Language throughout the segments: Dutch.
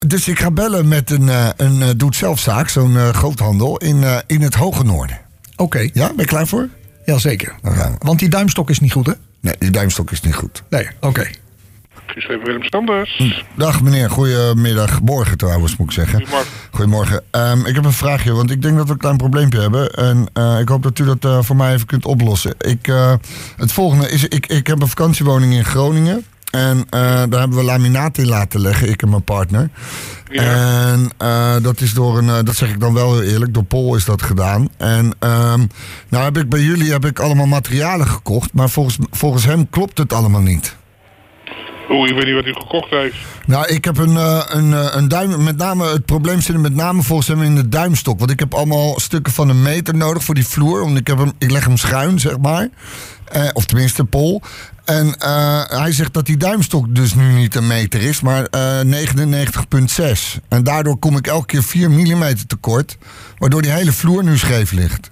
Dus ik ga bellen met een doe-het-zelfzaak, zo'n groothandel in het Hoge Noorden. Oké. Ja, ben je klaar voor? Jazeker. Want die duimstok is niet goed, hè? Nee, die duimstok is niet goed. Nee, oké. Geschreven Willem Standers. Dag meneer, goedemiddag. Morgen trouwens, moet ik zeggen. Goedemorgen. Ik heb een vraagje, want ik denk dat we een klein probleempje hebben. En ik hoop dat u dat voor mij even kunt oplossen. Het volgende is, ik heb een vakantiewoning in Groningen. En daar hebben we laminaat in laten leggen, ik en mijn partner. Ja. En dat is dat zeg ik dan wel heel eerlijk, door Pol is dat gedaan. En nou heb ik bij jullie allemaal materialen gekocht, maar volgens hem klopt het allemaal niet. Ik weet niet wat u gekocht heeft. Nou, ik heb een duim, met name het probleem zit met name volgens hem in de duimstok. Want ik heb allemaal stukken van 1 meter nodig voor die vloer. Want ik leg hem schuin, zeg maar. Of tenminste, Pol. En hij zegt dat die duimstok dus nu niet 1 meter is, maar 99,6. En daardoor kom ik elke keer 4 millimeter tekort. Waardoor die hele vloer nu scheef ligt.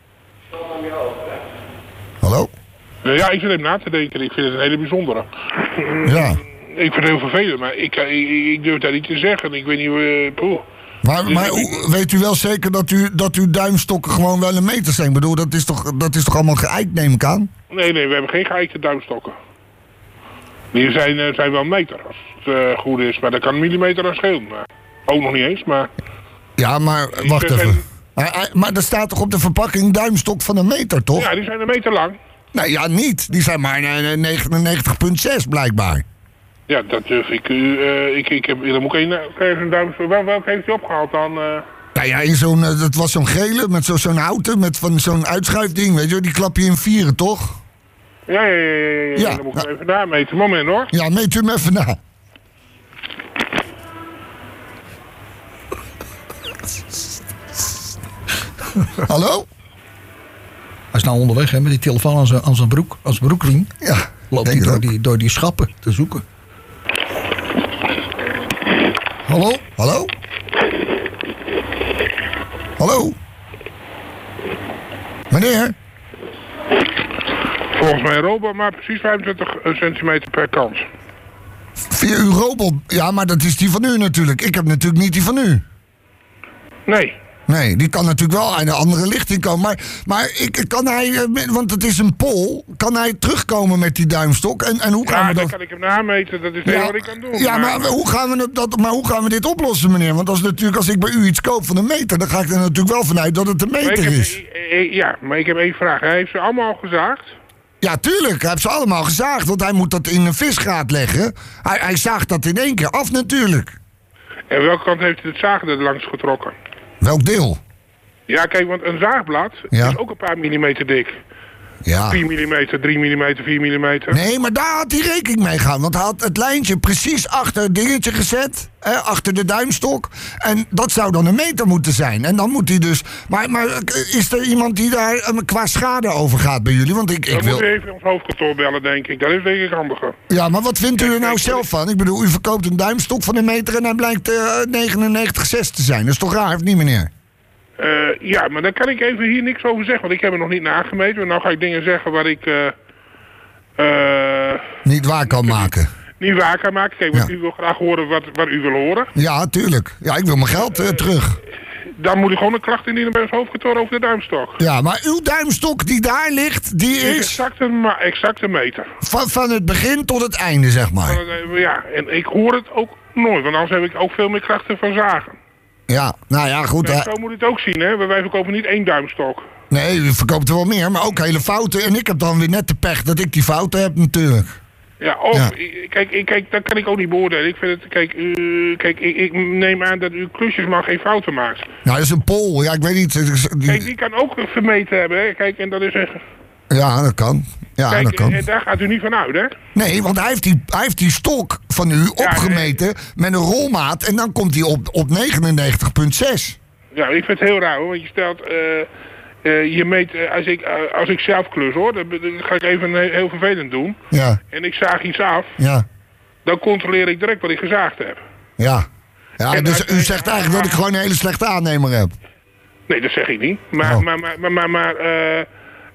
Hallo? Ja, ik zit even na te denken. Ik vind het een hele bijzondere. Ja. Ik vind het heel vervelend, maar ik durf dat niet te zeggen. Ik weet niet hoe... Maar weet u wel zeker dat uw duimstokken gewoon wel 1 meter zijn? Ik bedoel, dat is toch allemaal geëikt, neem ik aan? Nee, we hebben geen geëikte duimstokken. Die zijn wel 1 meter, als het goed is. Maar dat kan 1 millimeter aan schelen. Ook nog niet eens, maar... Ja, maar wacht even. Maar er staat toch op de verpakking duimstok van 1 meter, toch? Ja, die zijn 1 meter lang. Nee, ja, niet. Die zijn maar 99,6 blijkbaar. Ja, dat durf ik u... Dan moet ik een duimstok... Welke heeft u opgehaald dan? Nou ja, dat was zo'n gele met zo'n houten, met van zo'n uitschuifding, weet je, die klap je in 4, toch? Ja. Dan moet ik even nameten. Moment hoor. Ja, meet u hem even na. Hallo? Hij is nou onderweg hè, met die telefoon aan zijn broekriem. Ja. Loopt hij door die schappen te zoeken. Hallo? Hallo? Hallo? Meneer? Volgens mij een robot, maar precies 25 centimeter per kant. Via uw robot? Ja, maar dat is die van u natuurlijk. Ik heb natuurlijk niet die van u. Nee, die kan natuurlijk wel aan een andere lichting komen. Maar kan hij, want het is een Pol, kan hij terugkomen met die duimstok? En hoe gaan we dat... dan kan ik hem nameten, dat is het enige wat ik kan doen. Ja, maar hoe gaan we dit oplossen, meneer? Want als ik bij u iets koop van 1 meter, dan ga ik er natuurlijk wel vanuit dat het 1 meter is. Ja, maar ik heb 1 vraag. Hij heeft ze allemaal gezaagd? Ja, tuurlijk. Hij heeft ze allemaal gezaagd, want hij moet dat in een visgraat leggen. Hij zaagt dat in 1 keer af natuurlijk. En welke kant heeft hij het zagen er langs getrokken? Welk deel? Ja, kijk, want een zaagblad is ook een paar millimeter dik. Ja. 4 millimeter, 3 millimeter, 4 millimeter. Nee, maar daar had hij rekening mee gehouden. Want hij had het lijntje precies achter het dingetje gezet. Achter de duimstok. En dat zou dan 1 meter moeten zijn. En dan moet hij dus... Maar is er iemand die daar qua schade over gaat bij jullie? Want ik wil... moet u even ons hoofdkantoor bellen, denk ik. Dat is denk ik handiger. Ja, maar wat vindt u er nou zelf van? Ik bedoel, u verkoopt een duimstok van 1 meter en hij blijkt 99,6 te zijn. Dat is toch raar, of niet, meneer? Ja, maar daar kan ik even hier niks over zeggen, want ik heb er nog niet nagemeten. En nou ga ik dingen zeggen waar ik... niet waar kan maken. Niet waar kan maken. Kijk, want u wil graag horen wat u wil horen. Ja, tuurlijk. Ja, ik wil mijn geld terug. Dan moet ik gewoon een klacht indienen bij ons hoofdkantoor over de duimstok. Ja, maar uw duimstok die daar ligt, die is... Exact een meter. Van het begin tot het einde, zeg maar. Ja, en ik hoor het ook nooit, want anders heb ik ook veel meer krachten van zagen. Ja, nou ja, goed. Nee, zo moet je het ook zien, hè. Wij verkopen niet 1 duimstok. Nee, u verkoopt er wel meer, maar ook hele fouten. En ik heb dan weer net de pech dat ik die fouten heb natuurlijk. Ja, kijk, dat kan ik ook niet beoordelen. Ik vind het, kijk, ik neem aan dat u klusjes maar geen fouten maakt. Nou, dat is een Pol, ja, ik weet niet. Kijk, die kan ook vermeten hebben, hè. Kijk, en dat is echt... Ja, dat kan. Ja, kijk, dat kan. En daar gaat u niet van uit, hè? Nee, want hij heeft die stok van u opgemeten met een rolmaat en dan komt hij op 99,6. Ja, ik vind het heel raar, hoor. Want je stelt... je meet, als ik zelf klus hoor, dan ga ik even heel vervelend doen. Ja. En ik zaag iets af. Ja. Dan controleer ik direct wat ik gezaagd heb. Ja. Ja, dus u zegt eigenlijk dat ik gewoon een hele slechte aannemer heb. Nee, dat zeg ik niet. Maar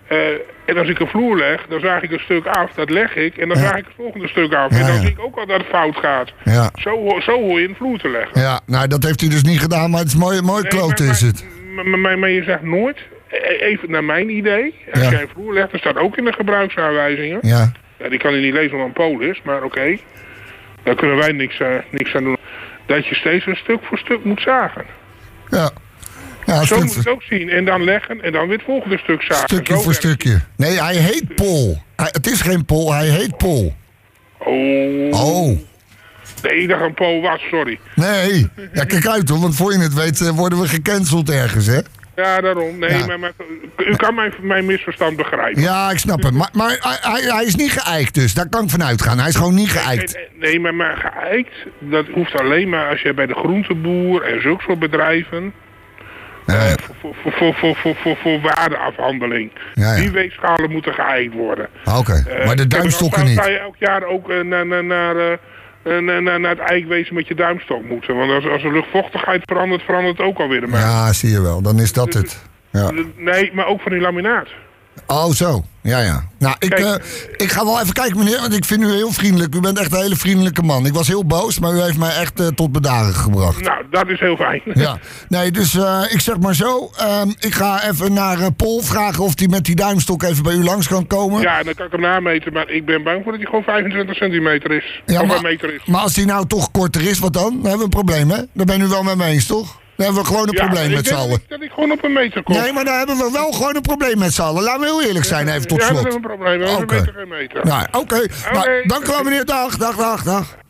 En als ik een vloer leg, dan zaag ik een stuk af, dat leg ik. En dan zaag ik het volgende stuk af. En dan zie ik ook al dat het fout gaat. Ja. Zo hoor je een vloer te leggen. Ja, nou dat heeft hij dus niet gedaan, maar het is mooi klote is het. Maar je zegt nooit, even naar mijn idee, als jij een vloer legt, dat staat ook in de gebruiksaanwijzingen. Ja. Ja, die kan je niet lezen omdat het een Pool is, maar oké. Daar kunnen wij niks aan doen. Dat je steeds een stuk voor stuk moet zagen. Ja. Ja, zo moet je het ook zien. En dan leggen en dan weer het volgende stuk zagen. Stukje voor stukje. Nee, hij heet Pol. Het is geen Pol, hij heet Pol. Oh. Nee, ik dacht een Pol was, sorry. Nee. Ja, kijk uit hoor, want voor je het weet worden we gecanceld ergens, hè? Ja, daarom. Nee, maar u kan mijn misverstand begrijpen. Ja, ik snap het. Maar hij is niet geëikt dus. Daar kan ik vanuit gaan. Hij is gewoon niet geëikt. Nee, maar geëikt, dat hoeft alleen maar als je bij de groenteboer en zulke soort bedrijven... Voor waardeafhandeling. Ja. Die weegschalen moeten geëikt worden. Oké, maar de duimstokken niet. Dan zou je elk jaar ook naar het eikwezen met je duimstok moeten. Want als de luchtvochtigheid verandert het ook alweer ermee. Ja, zie je wel. Dan is dat het. Ja. Nee, maar ook van die laminaat. Oh, zo. Ja. Nou, ik ga wel even kijken, meneer, want ik vind u heel vriendelijk. U bent echt een hele vriendelijke man. Ik was heel boos, maar u heeft mij echt tot bedaren gebracht. Nou, dat is heel fijn. Ja. Nee, dus ik zeg maar zo. Ik ga even naar Pol vragen of hij met die duimstok even bij u langs kan komen. Ja, dan kan ik hem nameten, maar ik ben bang voor dat hij gewoon 25 centimeter is. Ja, of een meter is. Maar als hij nou toch korter is, wat dan? Dan hebben we een probleem, hè? Daar ben u wel met me eens, toch? Dan hebben we gewoon een probleem met z'n allen. Dat ik gewoon op een meter kom. Nee, maar dan hebben we wel gewoon een probleem met z'n allen. Laten we heel eerlijk zijn, even tot slot. Ja, dat is een probleem. We hebben een meter geen meter. Nou, oké. Nou, dank u wel, meneer. Dag.